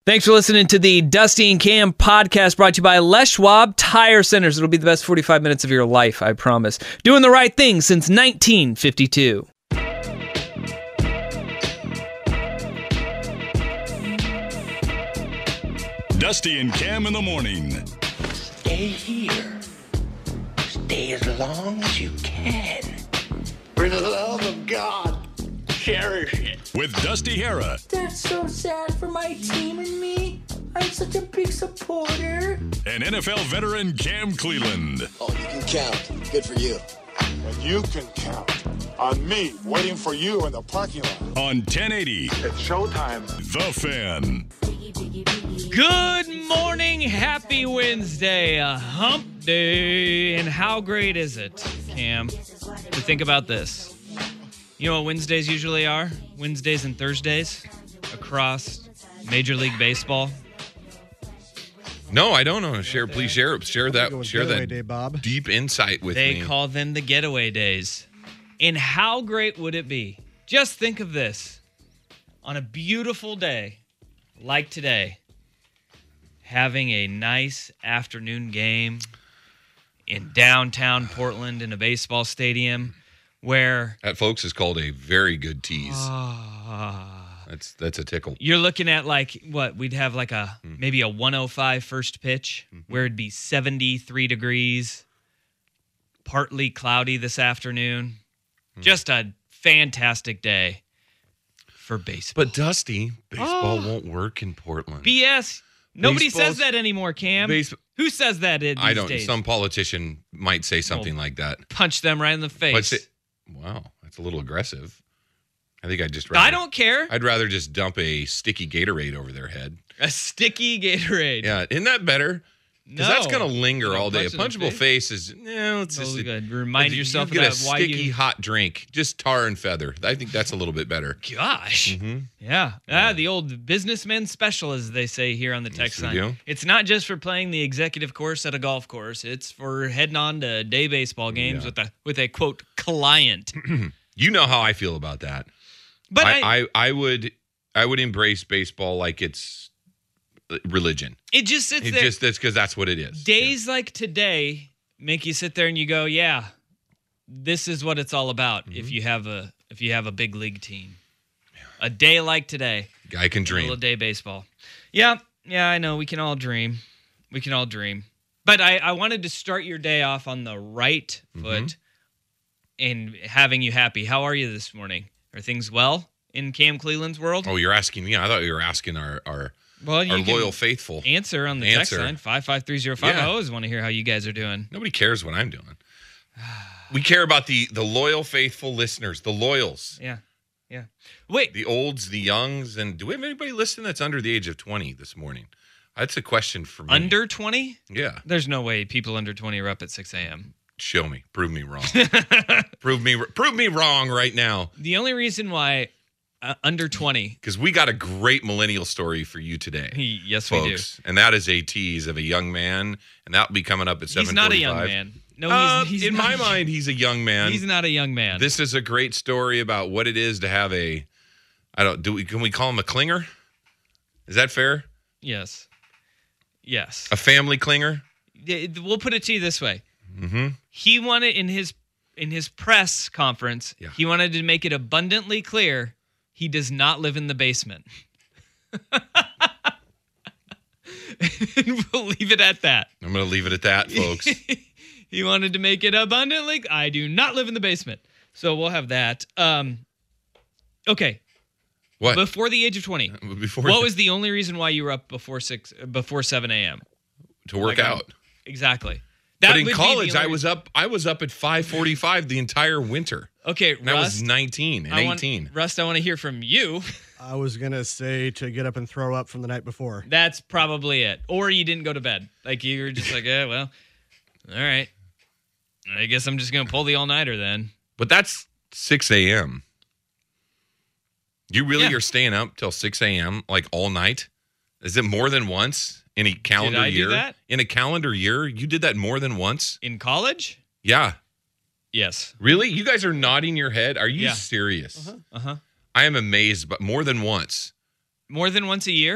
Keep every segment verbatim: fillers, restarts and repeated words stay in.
Thanks for listening to the Dusty and Cam podcast brought to you by Les Schwab Tire Centers. It'll be the best forty-five minutes of your life, I promise. Doing the right thing since nineteen fifty-two. Dusty and Cam in the morning. Stay here. Stay as long as you can. For the love of God, cherish it. With Dusty Hera That's so sad for my team and me. I'm such a big supporter. and N F L veteran Cam Cleland. Oh, you can count. Good for you. And you can count on me waiting for you in the parking lot. On ten eighty, It's showtime. The Fan. Good morning, happy Wednesday, a hump day, and how great is it, Cam, to think about this? You know what Wednesdays usually are? Wednesdays and Thursdays across Major League Baseball. No, I don't know. Share, please share, share that, Go with share Getaway that Day, Bob. deep insight with They me. call them the getaway days. And how great would it be? Just think of this. On a beautiful day like today, having a nice afternoon game in downtown Portland in a baseball stadium where That, folks, is called a very good tease. ah, That's that's a tickle. you're looking at like what we'd have like a maybe a one oh five first pitch where it'd be seventy-three degrees, partly cloudy this afternoon. Just a fantastic day for baseball. But Dusty, baseball Oh. won't work in Portland. B S. Nobody Baseball's- says that anymore, Cam. Base- Who says that these I don't. days? Some politician might say something Oh. like that. Punch them right in the face. What's it? Wow, that's a little aggressive. I think I'd just. I Rather, don't care. I'd rather just dump a sticky Gatorade over their head. A sticky Gatorade. Yeah, isn't that better? Because No. that's going to linger You all day. A punch it in the punchable face is, yeah, it's So just. good. Remind you yourself get of a that. Why sticky you? hot drink, just tar and feather. I think that's a little bit better. Gosh. Yeah. Ah, the old businessman special, as they say here on the text Yes, we line. do. It's not just for playing the executive course at a golf course. It's for heading on to day baseball games Yeah. with a with a quote client. You know how I feel about that. But I, I, I, I would, I would embrace baseball like it's religion. it just sits It there. just that's because that's what it is. Days like today make you sit there and you go, yeah, this is what it's all about. Mm-hmm. If you have a if you have a big league team, a day like today, Guy can middle dream. of day baseball. Yeah, yeah, I know. We can all dream. We can all dream. But I, I wanted to start your day off on the right Mm-hmm. foot and having you happy. How are you this morning? Are things well in Cam Cleland's world? Oh, you're asking me? I thought you were asking our our, well, you our can loyal faithful. answer on the text Answer. line five five three zero five. Yeah. I always want to hear how you guys are doing. Nobody cares what I'm doing. We care about the the loyal faithful listeners, the loyals, Yeah. Yeah. Wait, the olds, the youngs, and do we have anybody listening that's under the age of twenty this morning? That's a question for me. under twenty? Yeah. There's no way people under twenty are up at six a.m. Show me. Prove me wrong. prove me prove me wrong right now. The only reason why uh, under twenty, Because we got a great millennial story for you today. yes, we do. Folks, and that is a tease of a young man, and that'll be coming up at seven He's not a forty-five. young man. No, Uh, he's, he's in not, my mind, he's a young man. he's not a young man. This is a great story about what it is to have a. I don't. Do we? Can we call him a clinger? Is that fair? yes, yes. A family clinger? Yeah, We'll put it to you this way. Mm-hmm. He wanted in his in his press conference. Yeah. He wanted to make it abundantly clear he does not live in the basement. And we'll leave it at that. I'm going to leave it at that, folks. He wanted to make it abundantly. I do not live in the basement. So we'll have that. Um, okay. What? Before the age of twenty, Before what was the only reason why you were up before six, before seven a.m.? to work like, um, out? Exactly. That But in would be the college, I only- was up. I was up at five forty-five the entire winter. Okay, And I was Rust. nineteen and I want- eighteen. Rust, I want to hear from you. I was going to say to get up and throw up from the night before. That's probably it. Or you didn't go to bed. Like you were just like, yeah, well, all right. I guess I'm just going to pull the all-nighter then. But that's six a.m. You really Yeah. are staying up till six a.m. like all night? Is it more than once in a calendar I do year? that? In a calendar year, you did that more than once? In college? Yeah. Yes. Really? You guys are nodding your head? Are you Yeah. serious? Uh-huh. I am amazed, but more than once. More than once a year?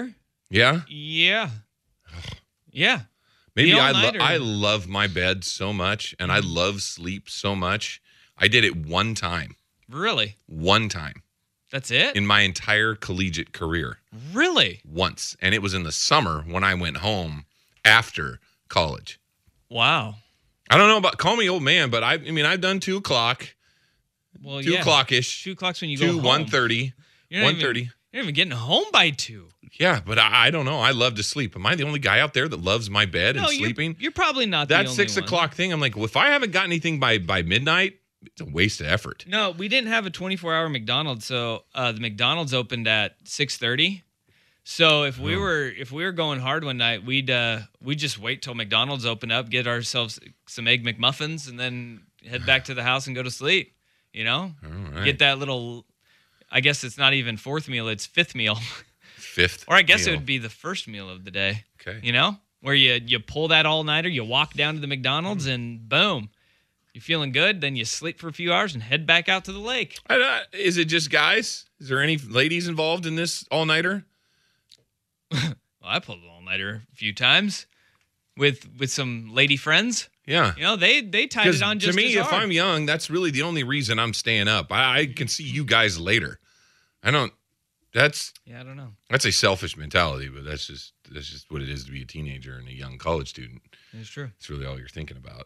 Yeah? Yeah. Yeah. Maybe The I, lo- all-nighter. I love my bed so much, and I love sleep so much. I did it one time. Really? One time. That's it? In my entire collegiate career. Really? Once. And it was in the summer when I went home after college. Wow. I don't know about, call me old man, but I, I mean, I've done two o'clock, Well, two yeah. o'clock-ish, Two o'clock's when you two, go home. one thirty, You're not one even- thirty. You're not even getting home by two. Yeah, but I, I don't know. I love to sleep. Am I the only guy out there that loves my bed and No, you're, sleeping? you're probably not the That only six one. o'clock thing, I'm like, well, if I haven't got anything by, by midnight, it's a waste of effort. No, we didn't have a twenty-four hour McDonald's, so uh, the McDonald's opened at six thirty. So if we Oh. were if we were going hard one night, we'd uh, we'd just wait till McDonald's opened up, get ourselves some egg McMuffins, and then head back to the house and go to sleep. You know, All right. get that little. I guess it's not even fourth meal; it's fifth meal, Fifth. or I guess meal. it would be the first meal of the day. Okay. You know, where you you pull that all nighter, you walk down to the McDonald's, and boom, you're feeling good. Then you sleep for a few hours and head back out to the lake. I, uh, is it just guys? Is there any ladies involved in this all-nighter? Well, I pulled an all-nighter a few times with with some lady friends. Yeah. You know, they they tied Because it on to just me, as if hard. I'm young, that's really the only reason I'm staying up. I, I can see you guys later. I don't. That's yeah, I don't know. that's a selfish mentality, but that's just that's just what it is to be a teenager and a young college student. It's true. It's really all you're thinking about.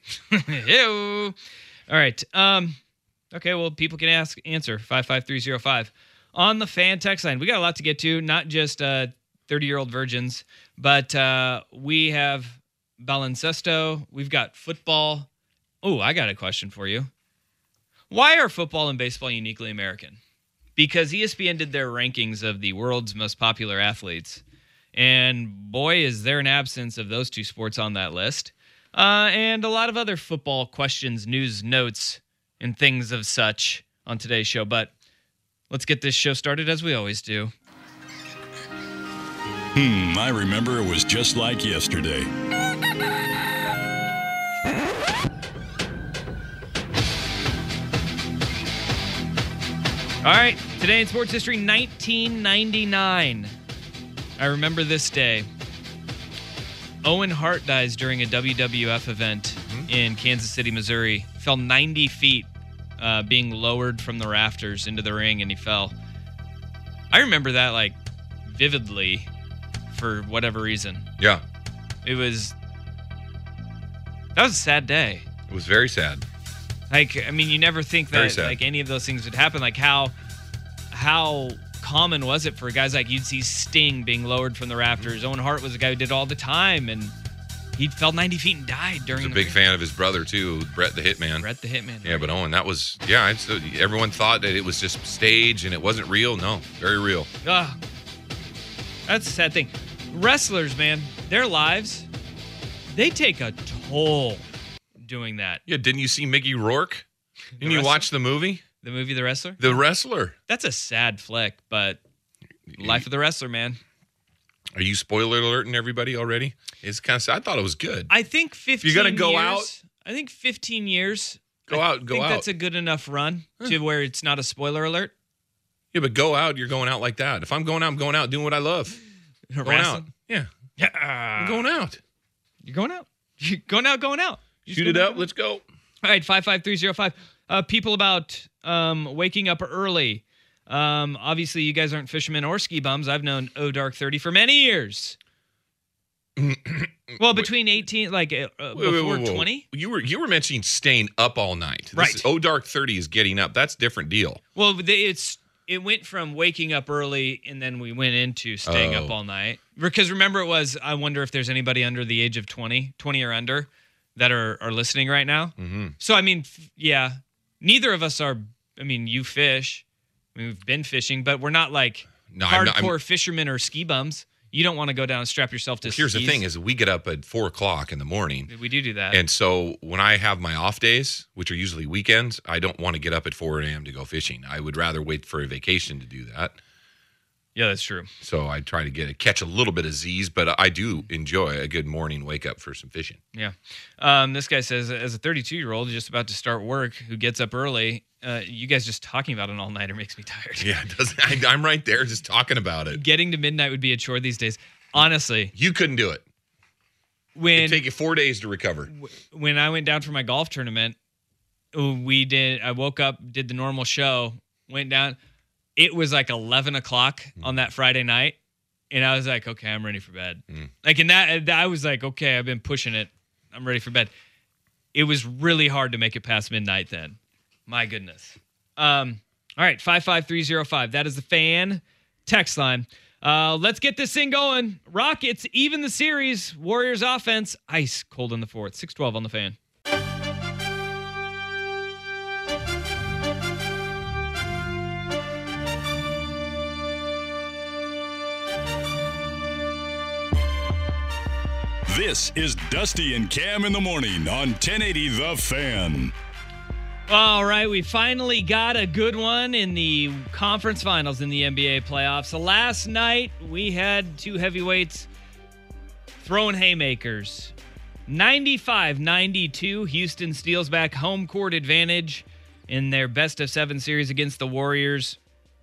Ew. All right. Um. Okay. Well, people can ask answer five five three zero five on the fan text line. We got a lot to get to. Not just uh thirty year old virgins, but uh, we have baloncesto. We've got football. Oh, I got a question for you. Why are football and baseball uniquely American? Because E S P N did their rankings of the world's most popular athletes. And boy, is there an absence of those two sports on that list. Uh, and a lot of other football questions, news, notes, and things of such on today's show. But let's get this show started as we always do. Hmm, I remember it was just like yesterday. All right, today in sports history, nineteen ninety-nine. I remember this day. Owen Hart dies during a W W F event in Kansas City, Missouri. Fell ninety feet, uh, being lowered from the rafters into the ring, and he fell. I remember that like vividly for whatever reason. Yeah, It was that was a sad day. it was very sad. Like, I mean, you never think Very that sad. like any of those things would happen. Like how how common was it for guys like you'd see Sting being lowered from the rafters? Owen Hart was a guy who did it all the time, and he fell ninety feet and died during He was a the big fan of his brother too, Brett the Hitman. Brett the Hitman. Yeah, but Owen, that was yeah. I, so everyone thought that it was just stage and it wasn't real. No, very real. Ah, that's a sad thing. Wrestlers, man, their lives, they take a toll doing that. Yeah, didn't you see Mickey Rourke? Didn't you wrestler? watch the movie? The movie The Wrestler? The Wrestler. That's a sad flick, but life of the wrestler, man. Are you spoiler alerting everybody already? It's kind of sad. I thought it was good. I think fifteen You're gonna go years, out? I think fifteen years. Go I out, go think out. that's a good enough run to where it's not a spoiler alert. Yeah, but go out. You're going out like that. If I'm going out, I'm going out doing what I love. Going out. Wrestling. Yeah, Yeah. I'm going out. You're going out. You're going out, going out. You're Shoot just it going up. Let's go. All right, five five three zero five. Uh, people about um, waking up early. Um, obviously, you guys aren't fishermen or ski bums. I've known O Dark thirty for many years. Well, between eighteen, like uh, Whoa, whoa, before whoa, whoa. twenty. You were you were mentioning staying up all night. This Right. Is, oh, dark thirty is getting up. That's a different deal. Well, they, it's it went from waking up early and then we went into staying Oh. up all night. Because remember, it was, I wonder if there's anybody under the age of twenty, twenty or under that are, are listening right now. Mm-hmm. So, I mean, f- yeah, neither of us are, I mean, you fish. I mean, we've been fishing, but we're not like No, I'm hardcore not- I'm- fishermen or ski bums. You don't want to go down and strap yourself to Here's the skis. thing: is we get up at four o'clock in the morning, We do do that. and so when I have my off days, which are usually weekends, I don't want to get up at four a.m. to go fishing. I would rather wait for a vacation to do that. Yeah, that's true. So I try to get a, catch a little bit of Z's, but I do enjoy a good morning wake up for some fishing. Yeah. Um, this guy says, as a thirty-two-year-old just about to start work who gets up early, uh, you guys just talking about an all-nighter makes me tired. Yeah, it doesn't, I, I'm right there just talking about it. Getting to midnight would be a chore these days. Honestly. You couldn't do it. When, It'd take you four days to recover. When I went down for my golf tournament, we did, I woke up, did the normal show, went down. It was like eleven o'clock mm. on that Friday night, and I was like, okay, I'm ready for bed. Mm. Like in that, I was like, okay, I've been pushing it. I'm ready for bed. It was really hard to make it past midnight then. My goodness. Um, all right, five five three oh five. That is the Fan text line. Uh, let's get this thing going. Rockets, even the series. Warriors offense, ice cold in the fourth. six twelve on the Fan. This is Dusty and Cam in the morning on ten eighty The Fan. All right, we finally got a good one in the conference finals in the N B A playoffs. So last night, we had two heavyweights throwing haymakers. ninety-five ninety-two, Houston steals back home court advantage in their best of seven series against the Warriors,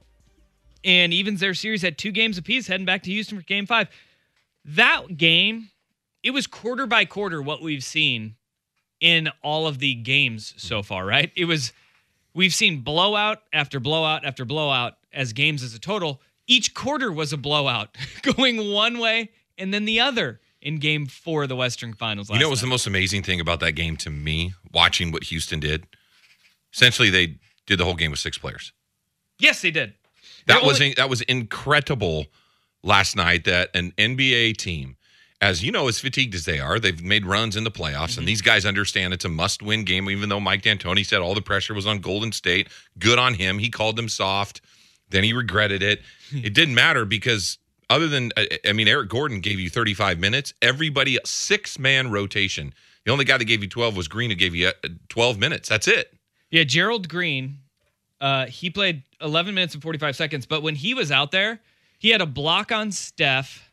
and evens their series at two games apiece, heading back to Houston for game five. That game, it was quarter by quarter what we've seen in all of the games so far, right? It was, we've seen blowout after blowout after blowout as games as a total. Each quarter was a blowout going one way and then the other in game four of the Western Finals last You know what was night. the most amazing thing about that game to me, watching what Houston did? Essentially, they did the whole game with six players. Yes, they did. That They're was only- that was incredible last night that an N B A team, as you know, as fatigued as they are, they've made runs in the playoffs, mm-hmm. and these guys understand it's a must-win game, even though Mike D'Antoni said all the pressure was on Golden State. Good on him. He called them soft. Then he regretted it. It didn't matter because other than, I mean, Eric Gordon gave you thirty-five minutes. Everybody, six-man rotation. The only guy that gave you twelve was Green, who gave you twelve minutes. That's it. Yeah, Gerald Green, uh, he played eleven minutes and forty-five seconds, but when he was out there, he had a block on Steph.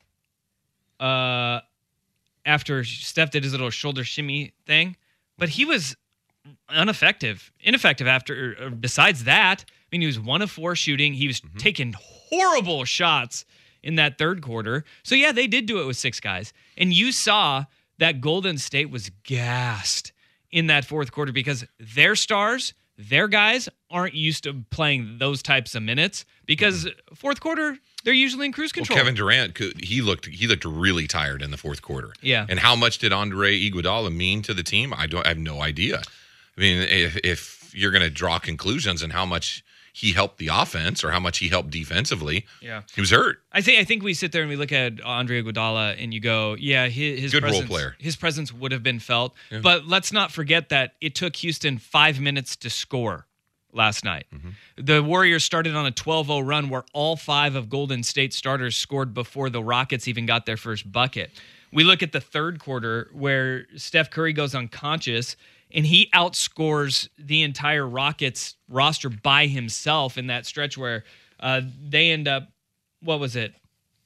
Uh, after Steph did his little shoulder shimmy thing, but he was ineffective, ineffective after, or besides that. I mean, he was one of four shooting. He was mm-hmm. taking horrible shots in that third quarter. So yeah, they did do it with six guys. And you saw that Golden State was gassed in that fourth quarter because their stars, their guys aren't used to playing those types of minutes because mm-hmm. fourth quarter, they're usually in cruise control. Well, Kevin Durant, he looked he looked really tired in the fourth quarter. Yeah. And how much did Andre Iguodala mean to the team? I don't I have no idea. I mean, if if you're going to draw conclusions on how much he helped the offense or how much he helped defensively, yeah, he was hurt. I think I think we sit there and we look at Andre Iguodala and you go, yeah, his, his good presence, role player. His presence would have been felt. Yeah. But let's not forget that it took Houston five minutes to score last night. Mm-hmm. The Warriors started on a twelve oh run where all five of Golden State starters scored before the Rockets even got their first bucket. We look at the third quarter where Steph Curry goes unconscious and he outscores the entire Rockets roster by himself in that stretch where uh, they end up, what was it?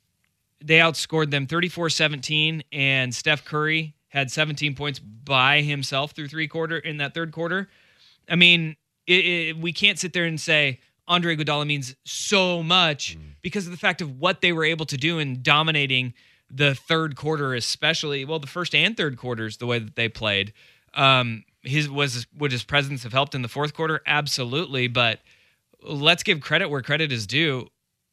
They outscored them thirty-four seventeen, and Steph Curry had seventeen points by himself through three quarter in that third quarter. I mean, it, it, we can't sit there and say Andre Iguodala means so much mm. because of the fact of what they were able to do in dominating the third quarter, especially, well, the first and third quarters, the way that they played. Um, his was would his presence have helped in the fourth quarter? Absolutely, but let's give credit where credit is due.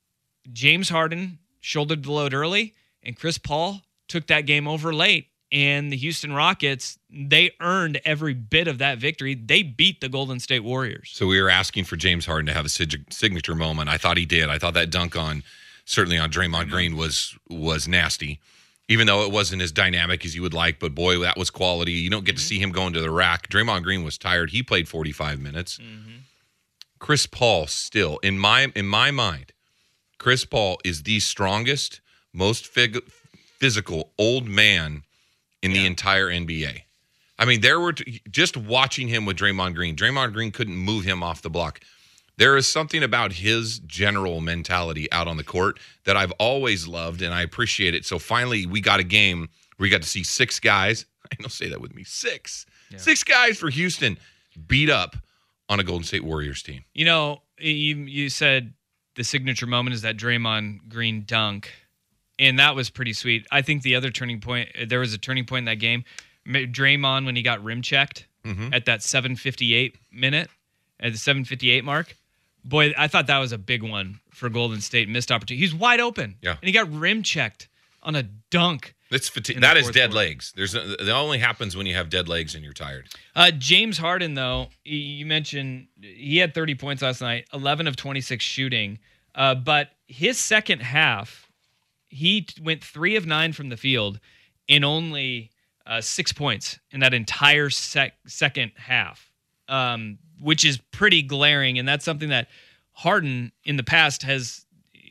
James Harden shouldered the load early, and Chris Paul took that game over late. And the Houston Rockets, they earned every bit of that victory. They beat the Golden State Warriors. So we were asking for James Harden to have a sig- signature moment. I thought he did. I thought that dunk on, certainly on Draymond mm-hmm. Green was was nasty, even though it wasn't as dynamic as you would like. But boy, that was quality. You don't get mm-hmm. to see him go into the rack. Draymond Green was tired. He played forty-five minutes. Mm-hmm. Chris Paul still, in my in my mind, Chris Paul is the strongest, most fig- physical old man in yeah. the entire N B A. I mean, there were t- just watching him with Draymond Green. Draymond Green couldn't move him off the block. There is something about his general mentality out on the court that I've always loved, and I appreciate it. So finally, we got a game where we got to see six guys. I don't say that with me. Six. Yeah. Six guys for Houston beat up on a Golden State Warriors team. You know, you, you said the signature moment is that Draymond Green dunk, and that was pretty sweet. I think the other turning point, there was a turning point in that game. Draymond, when he got rim checked mm-hmm. at that seven fifty-eight minute, at the seven fifty-eight mark, boy, I thought that was a big one for Golden State. Missed opportunity. He's wide open. Yeah. And he got rim checked on a dunk. That's fati- that is dead quarter. legs. There's a, that only happens when you have dead legs and you're tired. Uh, James Harden, though, you mentioned he had thirty points last night, eleven of twenty-six shooting. Uh, but his second half, he went three of nine from the field in only uh, six points in that entire sec- second half. Um, which is pretty glaring, and that's something that Harden in the past has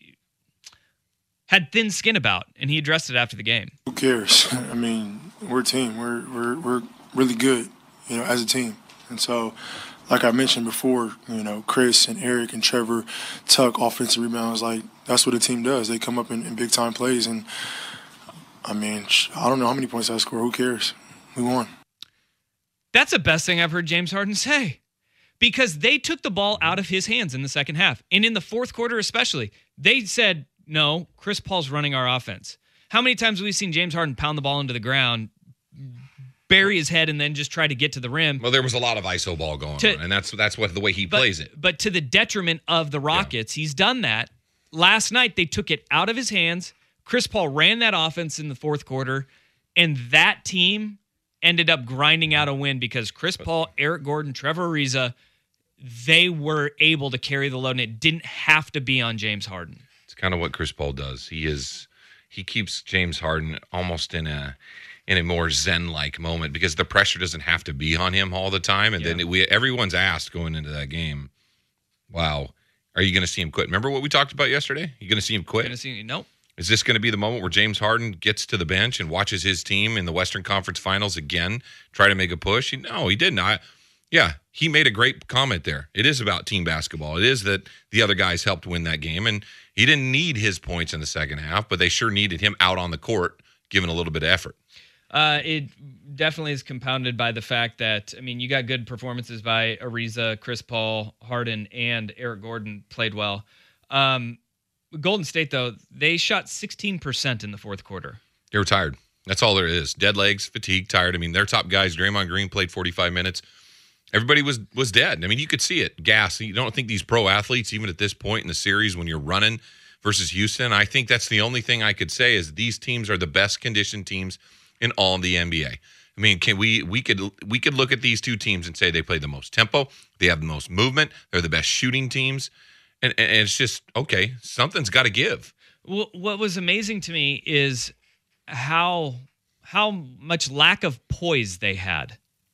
had thin skin about, and he addressed it after the game. Who cares? I mean, we're a team. We're we're we're really good, you know, as a team. And so, like I mentioned before, you know, Chris and Eric and Trevor tuck offensive rebounds. Like, that's what a team does. They come up in, in big-time plays, and, I mean, I don't know how many points I score. Who cares? We won. That's the best thing I've heard James Harden say. Because they took the ball out of his hands in the second half. And in the fourth quarter especially, they said, no, Chris Paul's running our offense. How many times have we seen James Harden pound the ball into the ground, bury his head, and then just try to get to the rim? Well, there was a lot of I S O ball going to, on, and that's that's what the way he but, plays it. But to the detriment of the Rockets, yeah. he's done that. Last night, they took it out of his hands. Chris Paul ran that offense in the fourth quarter, and that team ended up grinding out a win because Chris Paul, Eric Gordon, Trevor Ariza, they were able to carry the load, and it didn't have to be on James Harden. It's kind of what Chris Paul does. He is he keeps James Harden almost in a in a more zen-like moment because the pressure doesn't have to be on him all the time. And yeah. then we everyone's asked going into that game, wow, are you going to see him quit? Remember what we talked about yesterday? You going to see him quit? Going to see nope. Is this going to be the moment where James Harden gets to the bench and watches his team in the Western Conference Finals again try to make a push? No, he didn't. I, yeah, he made a great comment there. It is about team basketball. It is that the other guys helped win that game, and he didn't need his points in the second half, but they sure needed him out on the court, giving a little bit of effort. Uh, it definitely is compounded by the fact that, I mean, you got good performances by Ariza, Chris Paul, Harden, and Eric Gordon played well. Um, Golden State, though, they shot sixteen percent in the fourth quarter. They were tired. That's all there is. Dead legs, fatigue, tired. I mean, their top guys, Draymond Green, played forty-five minutes. Everybody was was dead. I mean, you could see it. Gas. You don't think these pro athletes, even at this point in the series when you're running versus Houston, I think that's the only thing I could say is these teams are the best conditioned teams in all of the N B A. I mean, can we we could we could look at these two teams and say they play the most tempo, they have the most movement, they're the best shooting teams, and, and it's just, okay, something's got to give. Well, what was amazing to me is how how much lack of poise they had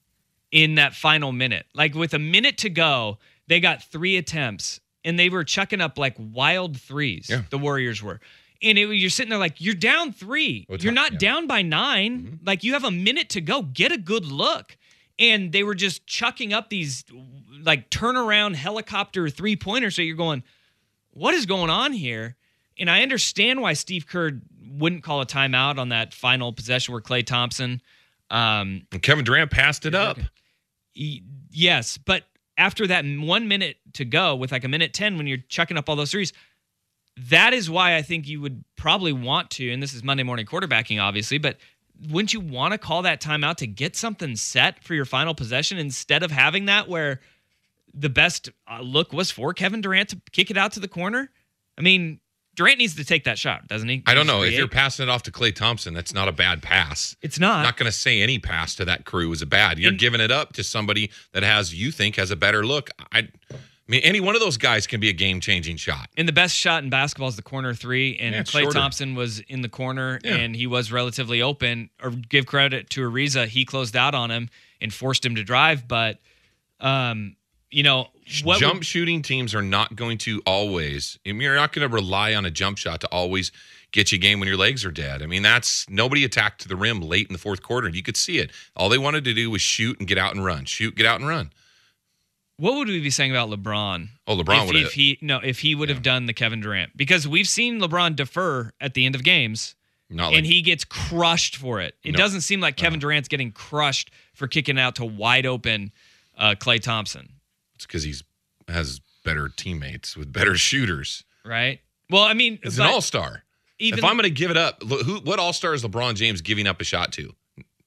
in that final minute. Like with a minute to go, they got three attempts, and they were chucking up like wild threes, yeah. the Warriors were. And it, you're sitting there like, you're down three. What's you're up? not Yeah. down by nine. Mm-hmm. Like, you have a minute to go. Get a good look. And they were just chucking up these, like, turnaround helicopter three-pointers. So you're going, what is going on here? And I understand why Steve Kerr wouldn't call a timeout on that final possession where Klay Thompson. Um, And Kevin Durant passed it up. he- yes, but after that one minute to go, with like a minute ten, when you're chucking up all those threes, that is why I think you would probably want to, and this is Monday morning quarterbacking, obviously, but wouldn't you want to call that timeout to get something set for your final possession instead of having that where the best uh, look was for Kevin Durant to kick it out to the corner? I mean, Durant needs to take that shot, doesn't he? I don't know. If Create. you're passing it off to Klay Thompson, that's not a bad pass. It's not. I'm not going to say any pass to that crew is a bad. You're And- giving it up to somebody that has, you think, has a better look. I, I mean, any one of those guys can be a game-changing shot. And the best shot in basketball is the corner three, and Yeah, it's Klay shorter. Thompson was in the corner, Yeah. and he was relatively open. Or give credit to Ariza, he closed out on him and forced him to drive. But, um, you know, what jump would, shooting teams are not going to always, I mean, you're not going to rely on a jump shot to always get you a game when your legs are dead. I mean, that's, nobody attacked to the rim late in the fourth quarter, and you could see it. All they wanted to do was shoot and get out and run. Shoot, get out and run. What would we be saying about LeBron? Oh, LeBron if, would if he no, if he would have Yeah. done the Kevin Durant, because we've seen LeBron defer at the end of games, Not like, and he gets crushed for it. It No. doesn't seem like Kevin Durant's getting crushed for kicking out to wide open uh, Klay Thompson, it's because he's has better teammates with better shooters. right? Well, I mean, It's but an all-star. even If I'm going to give it up, look, who? What all-star is LeBron James giving up a shot to?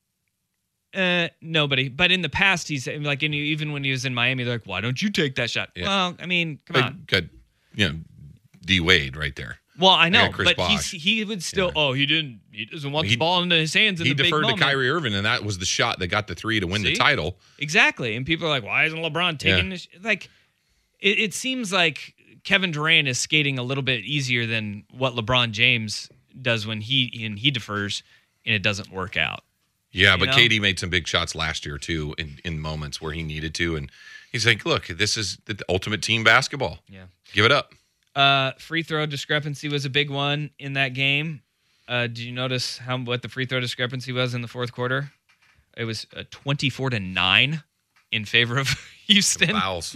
Uh, nobody. But in the past, he's like, in, even when he was in Miami, they're like, why don't you take that shot? Yeah. Well, I mean, come on. Got, you know, D Wade right there. Well, I know, got Chris but Bosh. he's, he would still. Yeah. Oh, he didn't. He doesn't want He- the ball into his hands in He the big deferred to moment. Kyrie Irving, and that was the shot that got the three to win See? the title. Exactly, and people are like, why isn't LeBron taking Yeah. this? Like, it, it seems like Kevin Durant is skating a little bit easier than what LeBron James does when he and he defers, and it doesn't work out. Yeah, You but know? K D made some big shots last year too, in, in moments where he needed to, and he's like, "Look, this is the ultimate team basketball. Yeah. Give it up." Uh, free throw discrepancy was a big one in that game. Uh, did you notice how what the free throw discrepancy was in the fourth quarter? It was uh, twenty-four to nine in favor of Houston. Fouls.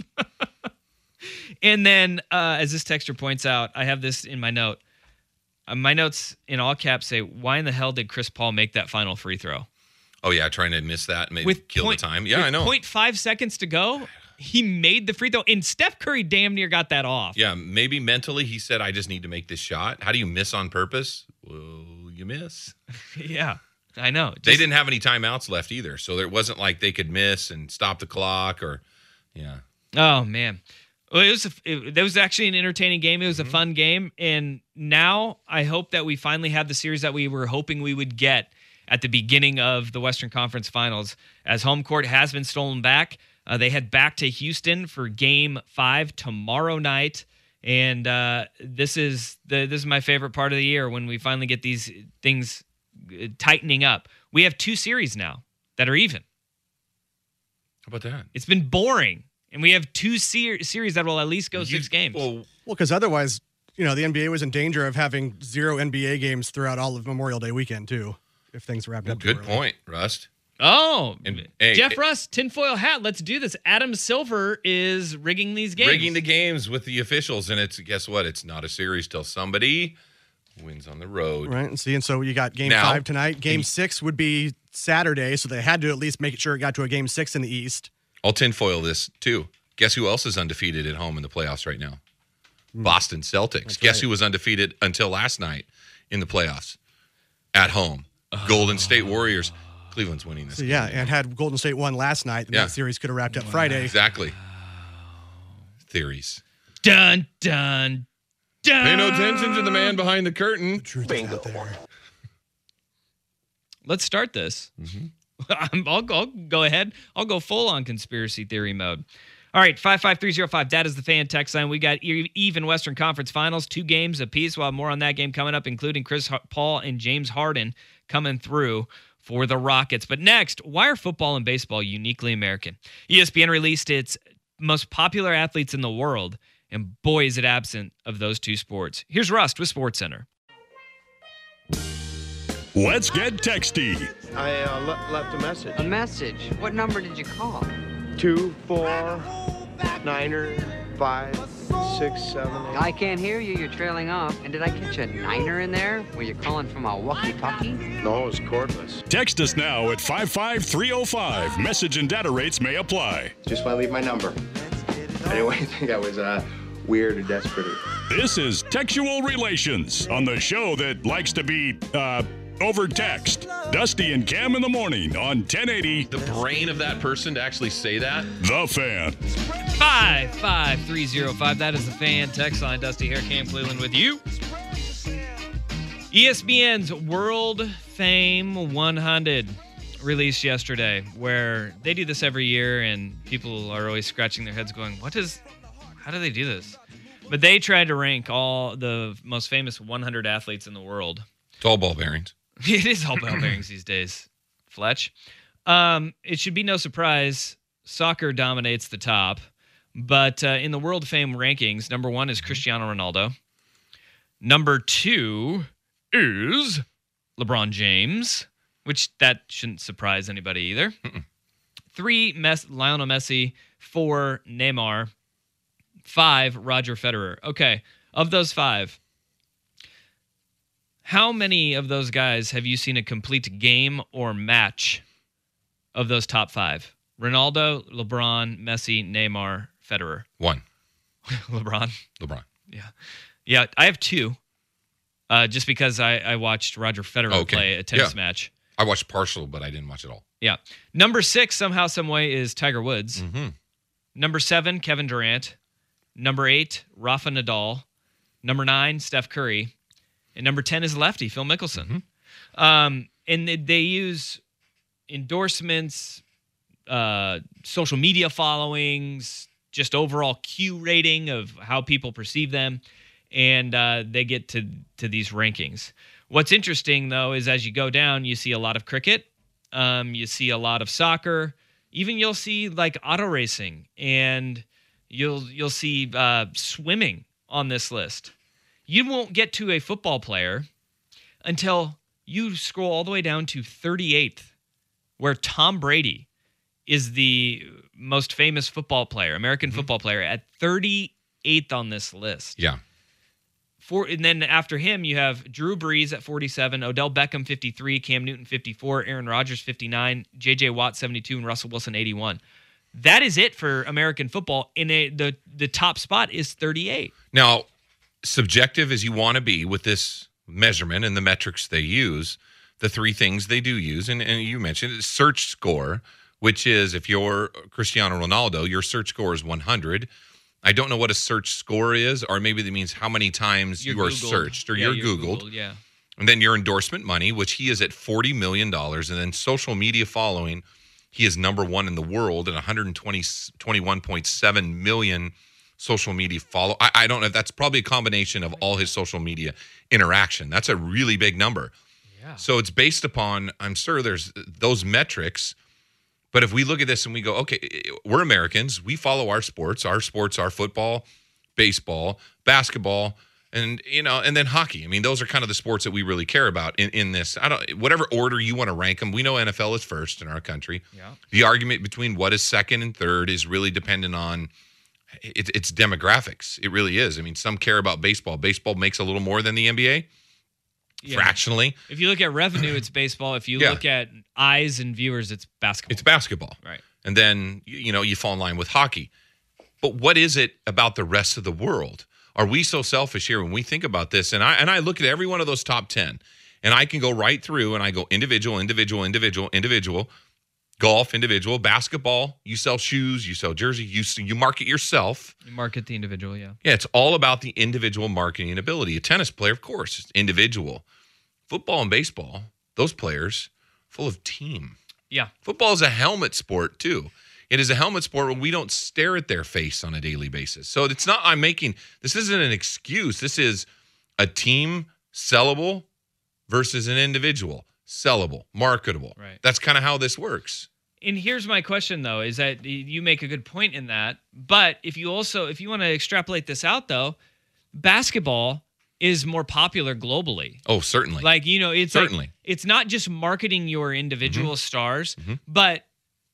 And then, uh, as this texter points out, I have this in my note. Uh, my notes in all caps say, "Why in the hell did Chris Paul make that final free throw?" Oh yeah, trying to miss that, maybe With kill point- the time. Yeah, with I know. zero point five seconds to go, he made the free throw, and Steph Curry damn near got that off. Yeah, maybe mentally he said, "I just need to make this shot." How do you miss on purpose? Well, you miss. Yeah, I know. They Just- didn't have any timeouts left either, so there wasn't like they could miss and stop the clock or, yeah. Oh man, well, it was a, it, that was actually an entertaining game. It was Mm-hmm. a fun game, and now I hope that we finally have the series that we were hoping we would get at the beginning of the Western Conference Finals, as home court has been stolen back. Uh, they head back to Houston for Game Five tomorrow night, and uh, this is the this is my favorite part of the year when we finally get these things uh, tightening up. We have two series now that are even. How about that? It's been boring. And we have two ser- series that will at least go You- six games. Well, Well, because otherwise, you know, the N B A was in danger of having zero N B A games throughout all of Memorial Day weekend, too, if things wrapped up. too good early. point, Rust. oh, And, hey, Jeff it- Russ, tinfoil hat. Let's do this. Adam Silver is rigging these games. Rigging the games with the officials, and it's guess what? It's not a series till somebody wins on the road. Right, and see, and so you got game Now- five tonight. Game and- six would be Saturday, so they had to at least make sure it got to a game six in the East. I'll tinfoil this too. Guess who else is undefeated at home in the playoffs right now? Boston Celtics. Guess right. who was undefeated until last night in the playoffs? At home. Golden State Warriors. Cleveland's winning this. So game. yeah, and had Golden State won last night, then Yeah. that series could have wrapped up Friday. Exactly. Theories. Dun, dun, dun. Pay no attention to the man behind the curtain. Truth is out there. Let's start this. Mm-hmm. I'm- I'll, go, I'll go ahead. I'll go full on conspiracy theory mode. All right, five five three zero five. That is the fan text line. We got e- even Western Conference Finals, two games apiece. We'll have more on that game coming up, including Chris H- Paul and James Harden coming through for the Rockets. But next, why are football and baseball uniquely American? E S P N released its most popular athletes in the world, and boy, is it absent of those two sports. Here's Rust with SportsCenter. Let's get texty. I uh, le- left a message. A message? What number did you call? Two, four, niner, five, six, seven, eight. I can't hear you. You're trailing off. And did I catch a niner in there? Were you calling from a walkie-talkie? No, it was cordless. Text us now at five five three oh five. Message and data rates may apply. Just want to leave my number. Anyway, I think I was uh, weird or desperate. This is Textual Relations on the show that likes to be, uh, over text. Dusty and Cam in the morning on ten eighty The brain of that person to actually say that. The Fan. five five three zero five. That is the fan text line. Dusty here, Cam Cleveland with you. E S P N's World Fame one hundred released yesterday, where they do this every year, and people are always scratching their heads going, what is, how do they do this? But they tried to rank all the most famous one hundred athletes in the world. It's all ball bearings. It is all bell bearings these days, Fletch. Um, it should be no surprise, soccer dominates the top. But uh, in the World Fame rankings, number one is Cristiano Ronaldo. Number two is LeBron James, which that shouldn't surprise anybody either. Three, Mes- Lionel Messi. four, Neymar. Five, Roger Federer. Okay, of those five, how many of those guys have you seen a complete game or match of those top five? Ronaldo, LeBron, Messi, Neymar, Federer. One. LeBron? LeBron. Yeah. Yeah, I have two. Uh, just because I, I watched Roger Federer Okay. play a tennis Yeah. match. I watched partial, but I didn't watch it all. Yeah. Number six, somehow, some way, is Tiger Woods. Mm-hmm. Number seven, Kevin Durant. Number eight, Rafa Nadal. Number nine, Steph Curry. And number ten is lefty, Phil Mickelson. Mm-hmm. Um, and they, they use endorsements, uh, social media followings, just overall Q rating of how people perceive them. And uh, they get to, to these rankings. What's interesting, though, is as you go down, you see a lot of cricket. Um, you see a lot of soccer. Even you'll see like auto racing, and you'll you'll see uh, swimming on this list. You won't get to a football player until you scroll all the way down to thirty-eighth, where Tom Brady is the most famous football player, American mm-hmm. football player, at thirty-eighth on this list. Yeah. For, and then after him, you have Drew Brees at forty-seven, Odell Beckham fifty-three, Cam Newton fifty-four, Aaron Rodgers fifty-nine, J J Watt seventy-two, and Russell Wilson eighty-one. That is it for American football. In a, the the top spot is thirty-eight. Now, subjective as you want to be with this measurement and the metrics they use, the three things they do use, and, and you mentioned it, search score, which is if you're Cristiano Ronaldo, your search score is one hundred. I don't know what a search score is, or maybe that means how many times you're you are Googled. searched or yeah, you're, you're Googled. Googled. Yeah. And then your endorsement money, which he is at forty million dollars. And then social media following, he is number one in the world at one hundred twenty-one point seven million social media follow. I, I don't know if that's probably a combination of all his social media interaction. That's a really big number. Yeah. So it's based upon, I'm sure there's those metrics. But if we look at this and we go, okay, we're Americans. We follow our sports. Our sports are football, baseball, basketball, and you know, and then hockey. I mean, those are kind of the sports that we really care about in, in this. I don't, whatever order you want to rank them. We know N F L is first in our country. Yeah. The argument between what is second and third is really dependent on it, it's demographics. It really is. I mean, some care about baseball. Baseball makes a little more than the N B A. Yeah. Fractionally. If you look at revenue, it's baseball. If you yeah. look at eyes and viewers, it's basketball. It's basketball. Right. And then, you know, you fall in line with hockey. But what is it about the rest of the world? Are we so selfish here when we think about this? And I and I look at every one of those top ten, and I can go right through, and I go individual, individual, individual, individual, golf, individual, basketball. You sell shoes, you sell jersey, you you market yourself. You market the individual, yeah. Yeah, it's all about the individual marketing ability. A tennis player, of course, is individual. Football and baseball, those players, full of team. Yeah. Football is a helmet sport, too. It is a helmet sport where we don't stare at their face on a daily basis. So it's not, I'm making, this isn't an excuse. This is a team sellable versus an individual sellable, marketable. Right. That's kind of how this works. And here's my question, though, is that you make a good point in that. But if you also, if you want to extrapolate this out, though, basketball is more popular globally. Oh, certainly. Like, you know, it's certainly. Like, it's not just marketing your individual mm-hmm. stars, mm-hmm. but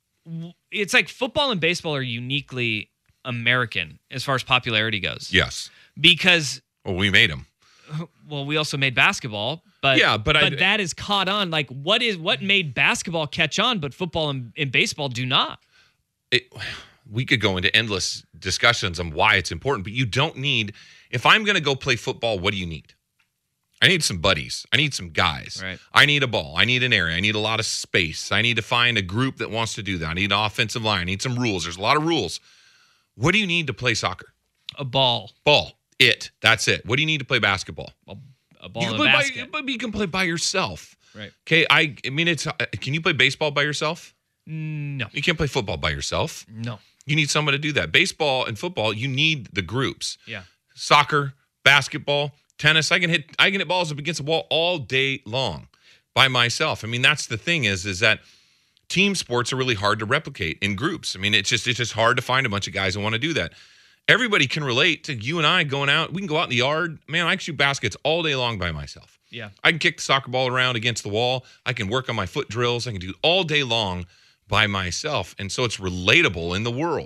it's like football and baseball are uniquely American as far as popularity goes. Yes. Because well, we made them. Well, we also made basketball, but yeah, but, but I, that is caught on. Like, what is what made basketball catch on, but football and, and baseball do not? It, we could go into endless discussions on why it's important, but you don't need. If I'm going to go play football, what do you need? I need some buddies. I need some guys. Right. I need a ball. I need an area. I need a lot of space. I need to find a group that wants to do that. I need an offensive line. I need some rules. There's a lot of rules. What do you need to play soccer? A ball. Ball. It. That's it. What do you need to play basketball? A, a ball you and a basket. By, but you can play by yourself. Right. Okay. I. I mean, it's. Can you play baseball by yourself? No. You can't play football by yourself. No. You need someone to do that. Baseball and football, you need the groups. Yeah. Soccer, basketball, tennis. I can hit. I can hit balls up against the wall all day long by myself. I mean, that's the thing is, is that team sports are really hard to replicate in groups. I mean, it's just it's just hard to find a bunch of guys who want to do that. Everybody can relate to you and I going out. We can go out in the yard. Man, I can shoot baskets all day long by myself. Yeah. I can kick the soccer ball around against the wall. I can work on my foot drills. I can do all day long by myself. And so it's relatable in the world.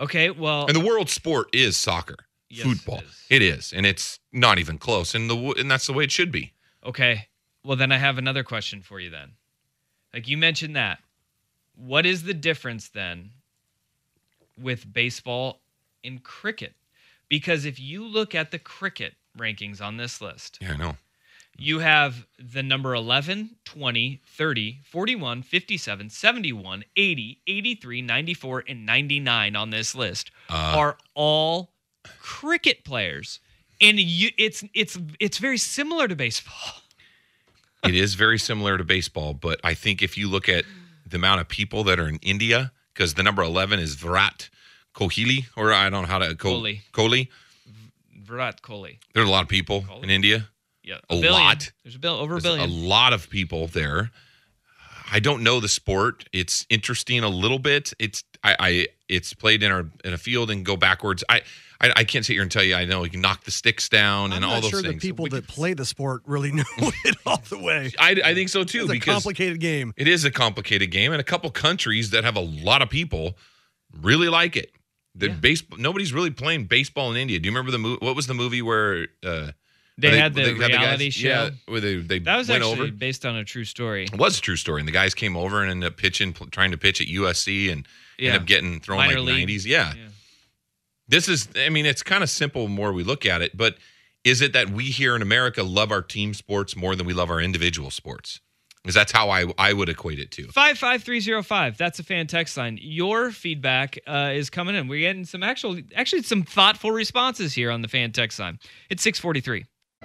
Okay, well, And the world sport is soccer, Yes, football. it is. It is, and it's not even close. And the and that's the way it should be. okay. Well, then I have another question for you then. Like you mentioned that. What is the difference then with baseball and cricket? Because if you look at the cricket rankings on this list, Yeah, I know. you have the number eleven, twenty, thirty, forty-one, fifty-seven, seventy-one, eighty, eighty-three, ninety-four, and ninety-nine on this list Uh, are all cricket players. And you, it's it's it's very similar to baseball. It is very similar to baseball, but I think if you look at the amount of people that are in India, because the number eleven is Virat Kohli, or I don't know how to Ko- Kohli. Kohli. Virat Kohli. There are a lot of people Kohli. in India. Yeah, A billion. lot. There's a bill over a There's billion. a lot of people there. I don't know the sport. It's interesting a little bit. It's I, I it's played in a in a field and go backwards. I, I I can't sit here and tell you I know you can knock the sticks down and I'm all not those sure things. the people that play the sport really know it all the way. I, I think so too It's a because complicated game. it is a complicated game, and a couple countries that have a lot of people really like it. The Yeah. baseball nobody's really playing baseball in India. Do you remember the movie? What was the movie where uh, They where had the where guys- reality show. Yeah, where they they That was went actually over. based on a true story. It was a true story. And the guys came over and ended up pitching, pl- trying to pitch at U S C and Yeah. ended up getting thrown Minor like league. nineties. Yeah. Yeah. This is, I mean, it's kind of simple the more we look at it, but is it that we here in America love our team sports more than we love our individual sports? Because that's how I, I would equate it to. five five three zero five. That's a fan text line. Your feedback uh, is coming in. We're getting some actual, actually some thoughtful responses here on the fan text line. It's six forty-three.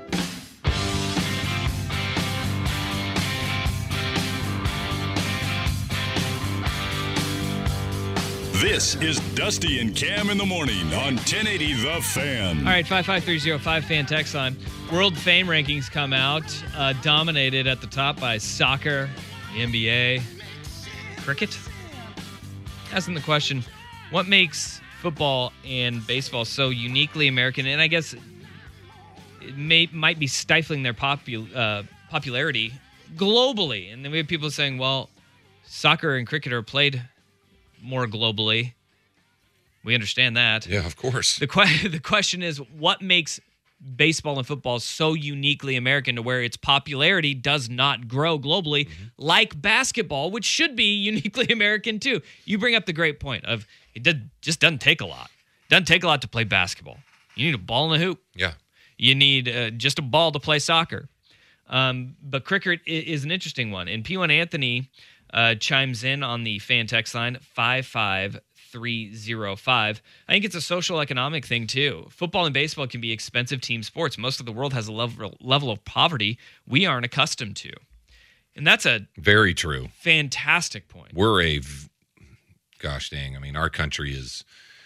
This is Dusty and Cam in the morning on ten eighty The Fan. All right, five five three zero five fan text line. World Fame rankings come out, uh, dominated at the top by soccer, the N B A, cricket. Asking the question, what makes football and baseball so uniquely American? And I guess it may might be stifling their popu- uh, popularity globally. And then we have people saying, well, soccer and cricket are played more globally. We understand that. Yeah, of course. The, que- the question is, what makes baseball and football so uniquely American to where its popularity does not grow globally like basketball, which should be uniquely American too? You bring up the great point of it did, just doesn't take a lot. It doesn't take a lot to play basketball. You need a ball and a hoop. Yeah. You need uh, just a ball to play soccer. Um, but cricket i- is an interesting one. And P one Anthony uh, chimes in on the fan text line five five three zero five. I think it's a social economic thing too. Football and baseball can be expensive team sports. Most of the world has a level level of poverty we aren't accustomed to. And that's a Very true. fantastic point. We're a, v- gosh dang, I mean, our country is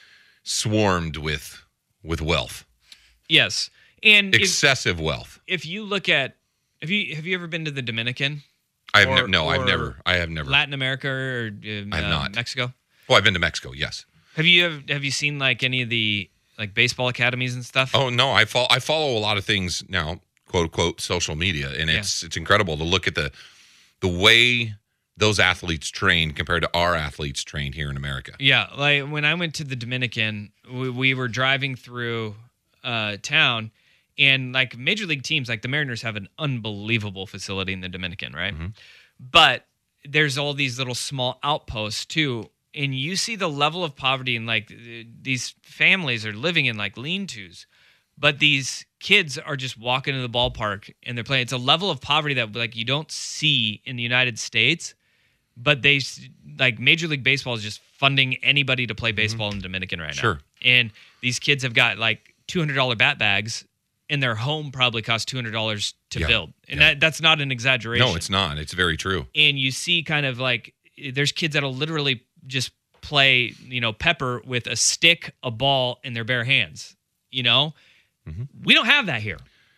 swarmed with with wealth, Yes. And if, excessive wealth. if you look at, have you have you ever been to the Dominican? I have Or- ne- no, I've or never, I have never. Latin America or um, I have uh, not. Mexico? Oh, I've been to Mexico. Yes. Have you ever, have you seen like any of the like baseball academies and stuff? Oh no, I follow I follow a lot of things now, quote unquote, social media, and it's it's incredible to look at the the way those athletes train compared to our athletes trained here in America. Yeah, like when I went to the Dominican, we, we were driving through uh, town, and like major league teams, like the Mariners have an unbelievable facility in the Dominican, right? Mm-hmm. But there's all these little small outposts too, and you see the level of poverty, and like th- these families are living in like lean-tos, but these kids are just walking to the ballpark and they're playing. It's a level of poverty that like you don't see in the United States. But they, like, Major League Baseball is just funding anybody to play baseball in the Dominican right now. Sure. And these kids have got, like, two hundred dollars bat bags, and their home probably costs two hundred dollars to Yeah. build. And Yeah. that, that's not an exaggeration. No, it's not. It's very true. And you see kind of, like, there's kids that'll literally just play, you know, pepper with a stick, a ball, in their bare hands, you know? Mm-hmm. We don't have that here.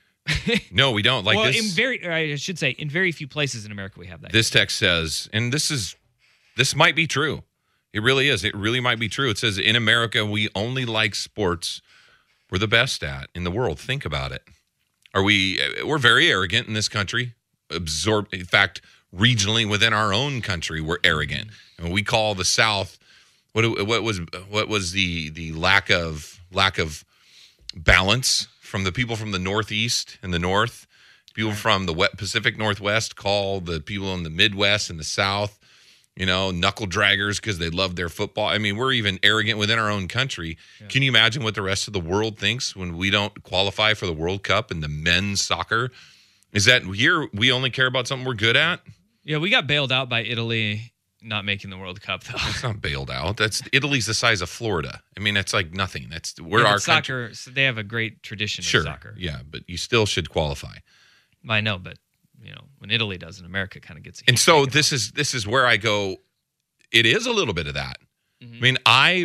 No, we don't. Like well, this. in very, or I should say, in very few places in America we have that. This text says, and this is this might be true. It really is. It really might be true. It says in America we only like sports we're the best at in the world. Think about it. Are we we're very arrogant in this country. Absorb in fact, regionally within our own country, we're arrogant. And we call the South What what was what was the the lack of lack of balance from the people from the Northeast and the North? People from the Pacific Northwest call the people in the Midwest and the South, you know, knuckle draggers because they love their football. I mean, we're even arrogant within our own country. Yeah. Can you imagine what the rest of the world thinks when we don't qualify for the World Cup and the men's soccer? Is that here we only care about something we're good at? Yeah, we got bailed out by Italy not making the World Cup, though. It's not bailed out. That's Italy's the size of Florida. I mean, that's like nothing. That's we're yeah, our soccer. country. So they have a great tradition sure, of soccer. Yeah, but you still should qualify. I know, but you know, when Italy doesn't, America kind of gets. And so this is this is where I go. It is a little bit of that. Mm-hmm. I mean, I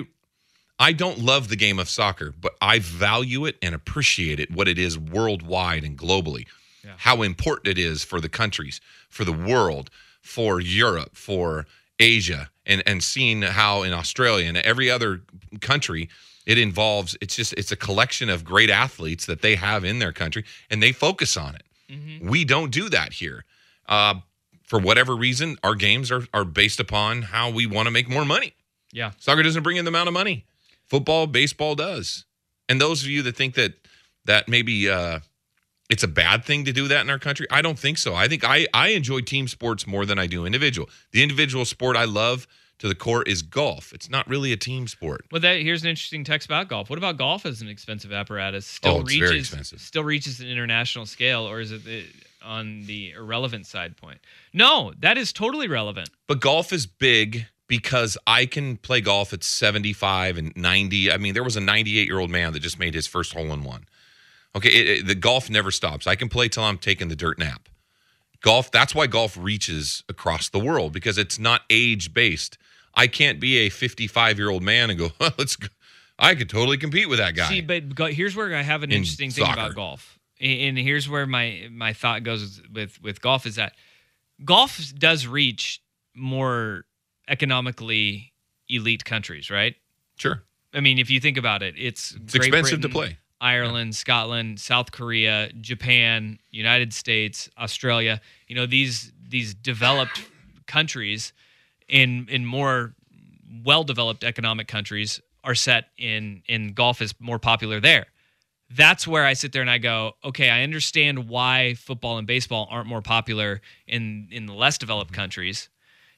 I don't love the game of soccer, but I value it and appreciate it, what it is worldwide and globally. Yeah. How important it is for the countries, for the world, for Europe, for Asia, and and seeing how in Australia and every other country it involves. It's just it's a collection of great athletes that they have in their country, and they focus on it. Mm-hmm. We don't do that here. Uh, for whatever reason, our games are, are based upon how we want to make more money. Yeah. Soccer doesn't bring in the amount of money. Football, baseball does. And those of you that think that that maybe uh, it's a bad thing to do that in our country, I don't think so. I think I, I enjoy team sports more than I do individual. The individual sport I love to the core is golf. It's not really a team sport. Well, that here's an interesting text about golf. What about golf as an expensive apparatus? Still oh, it's reaches, very expensive. Still reaches an international scale, or is it the, on the irrelevant side point? No, that is totally relevant. But golf is big because I can play golf at seventy-five and ninety. I mean, there was a ninety-eight-year-old man that just made his first hole-in-one. Okay, it, it, the golf never stops. I can play till I'm taking the dirt nap. Golf, that's why golf reaches across the world, because it's not age-based. I can't be a fifty-five-year-old man and go, oh, let's go. I could totally compete with that guy. See, but here's where I have an in interesting thing soccer. about golf. And here's where my, my thought goes with, with golf is that golf does reach more economically elite countries, right? Sure. I mean, if you think about it, it's, it's Great expensive Britain, to play. Ireland, yeah. Scotland, South Korea, Japan, United States, Australia. You know, these these developed countries in in more well-developed economic countries are set in in golf is more popular there. That's where I sit there and I go, okay, I understand why football and baseball aren't more popular in in the less developed countries.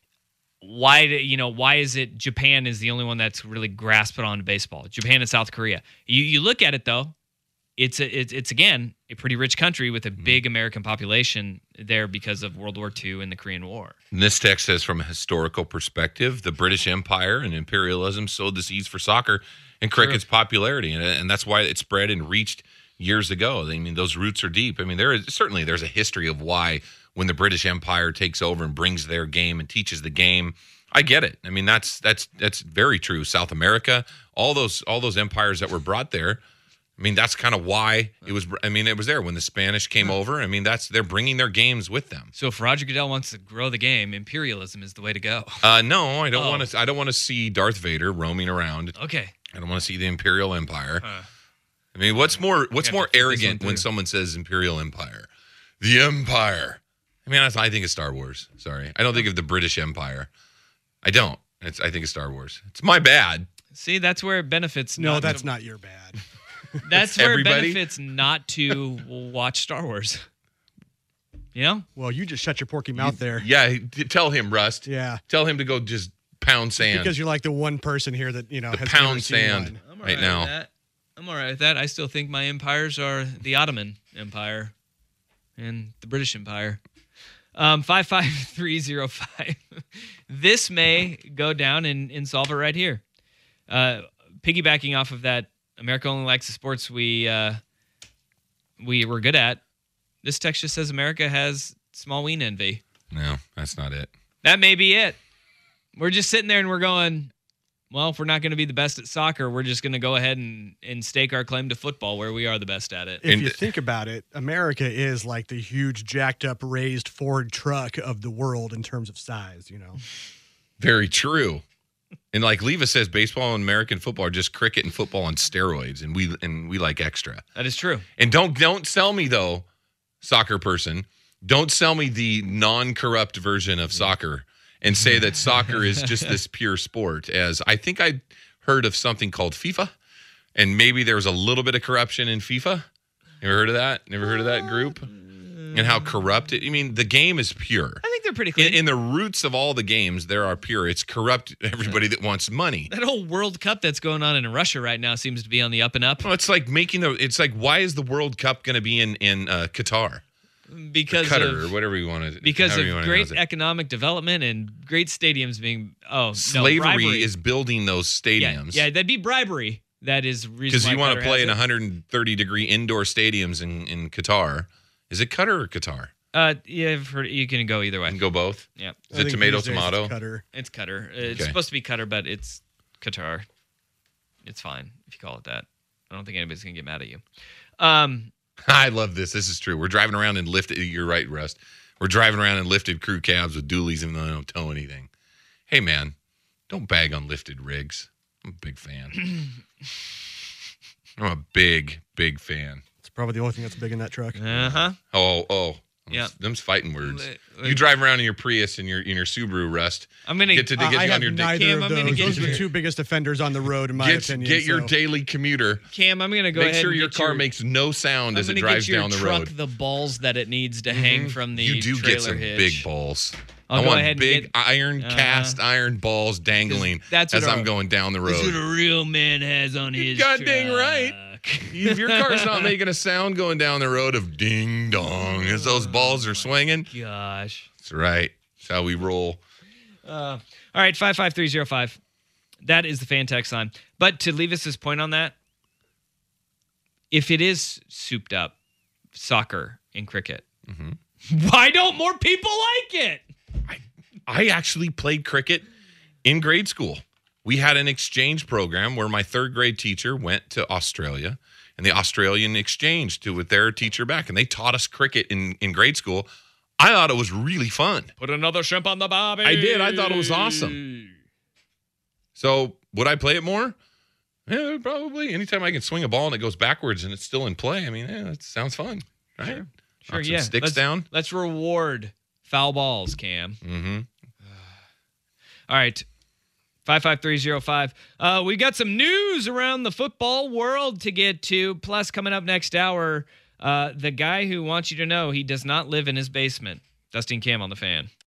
Why do, you know why is it Japan is the only one that's really grasping on to baseball? Japan and South Korea. You you look at it though, it's a, it's it's again a pretty rich country with a big American population there because of World War Two and the Korean War. And this text says, from a historical perspective, the British Empire and imperialism sowed the seeds for soccer and cricket's True. popularity, and and that's why it spread and reached years ago. I mean, those roots are deep. I mean, there is certainly there's a history of why when the British Empire takes over and brings their game and teaches the game. I get it. I mean, that's that's that's very true. South America, all those all those empires that were brought there. I mean, that's kind of why it was. I mean, it was there when the Spanish came over. I mean, that's they're bringing their games with them. So if Roger Goodell wants to grow the game, imperialism is the way to go. Uh, no, I don't Oh. want to. I don't want to see Darth Vader roaming around. Okay. I don't want to see the Imperial Empire. Uh, I mean, what's more what's have more to think this arrogant one when through. someone says Imperial Empire? The Empire. I mean, I I think it's Star Wars. Sorry, I don't think of the British Empire. I don't. It's, I think it's Star Wars. It's my bad. See, that's where it benefits. No, not that's to, not your bad. That's where everybody? it benefits not to watch Star Wars. You know? Well, you just shut your porky mouth there. Yeah, t- tell him, Rust. Yeah. Tell him to go just pound sand. Because you're like the one person here that, you know, the has never pound seen sand one. I'm all right right now. with that. I'm all right with that. I still think my empires are the Ottoman Empire and the British Empire. Um, five five three zero five. This may go down and, and solve it right here. Uh, piggybacking off of that, America only likes the sports we uh, we were good at. This text just says America has small ween envy. No, that's not it. That may be it. We're just sitting there and we're going, well, if we're not going to be the best at soccer, we're just going to go ahead and, and stake our claim to football where we are the best at it. If And- you think about it, America is like the huge jacked up raised Ford truck of the world in terms of size, you know. Very true. And like Leva says, baseball and American football are just cricket and football on steroids, and we and we like extra. That is true. And don't don't sell me though, soccer person. Don't sell me the non-corrupt version of soccer and say that soccer is just this pure sport. As I think I heard of something called FIFA, and maybe there was a little bit of corruption in FIFA. Never heard of that? Never heard of that group? And how corrupt it. I mean, the game is pure. I think they're pretty clean. In, in the roots of all the games, there are pure. It's corrupt everybody that wants money. That whole World Cup that's going on in Russia right now seems to be on the up and up. Well, it's like making the. It's like, why is the World Cup going to be in in uh, Qatar? Because or Qatar, of, or whatever you want to. Because of great economic development and great stadiums being. Oh, slavery no, is building those stadiums. Yeah, yeah, that'd be bribery. That is because you want to play in one hundred thirty degree indoor stadiums in in Qatar. Is it Qatar or Qatar? Uh, yeah, I've heard you can go either way. You can go both. Yeah. Is it tomato tomato? It's Qatar. It's Qatar. It's Okay. supposed to be Qatar, but it's Qatar. It's fine if you call it that. I don't think anybody's gonna get mad at you. Um, I love this. This is true. We're driving around in lifted. You're right, Rust. We're driving around in lifted crew cabs with dualies, even though they don't tow anything. Hey, man, don't bag on lifted rigs. I'm a big fan. I'm a big, big fan. It's probably the only thing that's big in that truck. Uh huh. Oh, oh. Yeah. Them's fighting words. Li- You drive around in your Prius and your in your Subaru, Rust. I'm gonna get to, to Uh, get I you have on your neither Cam, of I'm gonna those. get Those are the your- two biggest offenders on the road, in my get, opinion. get your so. daily commuter. Cam, I'm gonna go Make ahead sure and your get car your, makes no sound I'm as it gonna drives get your down the truck road. the balls that it needs to hang from the you do trailer get some hitch. big balls. I'll I go want ahead and big get- iron Uh-huh. cast iron balls dangling that's as what I'm a- going down the That's what road. a real man has on his God dang truck. right. If your car's not making a sound going down the road of ding dong as those balls are swinging, Gosh. that's right. That's how we roll. Uh, all right, five five three zero five. That is the fan text line. But to leave us this point on that, if it is souped up soccer and cricket, Mm-hmm. why don't more people like it? I actually played cricket in grade school. We had an exchange program where my third grade teacher went to Australia, and the Australian exchanged to with their teacher back, and they taught us cricket in, in grade school. I thought it was really fun. Put another shrimp on the barbie. I did. I thought it was awesome. So would I play it more? Yeah, probably. Anytime I can swing a ball and it goes backwards and it's still in play, I mean, yeah, that sounds fun, right? Sure, sure Knock some yeah. sticks let's, down. Let's reward foul balls, Cam. Mm-hmm. All right. five five three zero five. Uh, we got some news around the football world to get to. Plus, coming up next hour, uh, the guy who wants you to know he does not live in his basement. Dusty and Cam on the Fan.